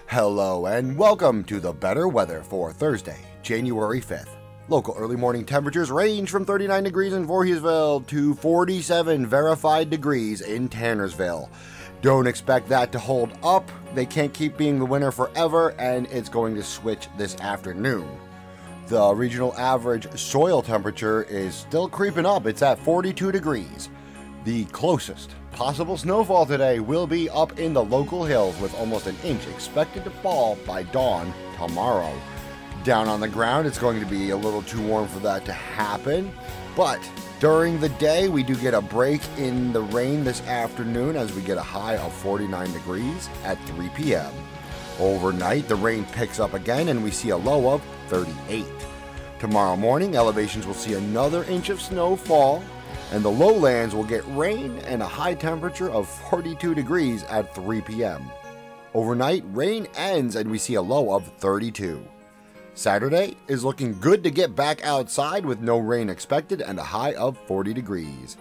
Hello and welcome to the better weather for Thursday, January 5th. Local early morning temperatures range from 39 degrees in Voorheesville to 47 verified degrees in Tannersville. Don't expect that to hold up. They can't keep being the winter forever, and it's going to switch this afternoon. The regional average soil temperature is still creeping up. It's at 42 degrees. The closest possible snowfall today will be up in the local hills, with almost an inch expected to fall by dawn tomorrow. Down on the ground, it's going to be a little too warm for that to happen, but during the day, we do get a break in the rain this afternoon as we get a high of 49 degrees at 3 p.m. Overnight, the rain picks up again and we see a low of 38. Tomorrow morning, elevations will see another inch of snow fall, and the lowlands will get rain and a high temperature of 42 degrees at 3 p.m. Overnight, rain ends and we see a low of 32. Saturday is looking good to get back outside with no rain expected and a high of 40 degrees.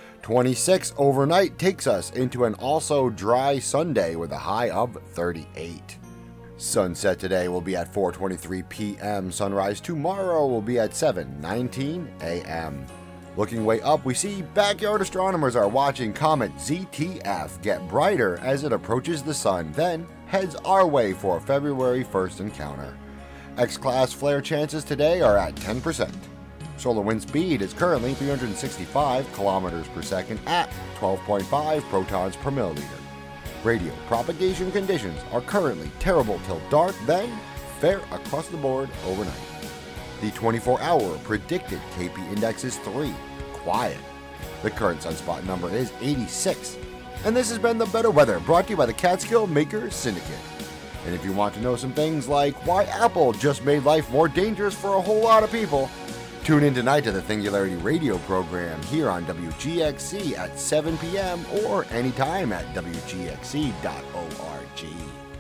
26 overnight takes us into an also dry Sunday with a high of 38. Sunset today will be at 4:23 p.m. Sunrise tomorrow will be at 7:19 a.m. Looking way up, we see backyard astronomers are watching comet ZTF get brighter as it approaches the sun, then heads our way for a February 1st encounter. X-class flare chances today are at 10%. Solar wind speed is currently 365 kilometers per second at 12.5 protons per milliliter. Radio propagation conditions are currently terrible till dark, then fair across the board overnight. The 24-hour predicted KP index is 3, quiet. The current sunspot number is 86. And this has been the Better Weather, brought to you by the Catskill Makers Syndicate. And if you want to know some things like why Apple just made life more dangerous for a whole lot of people, tune in tonight to the Singularity radio program here on WGXC at 7 p.m. or anytime at WGXC.org.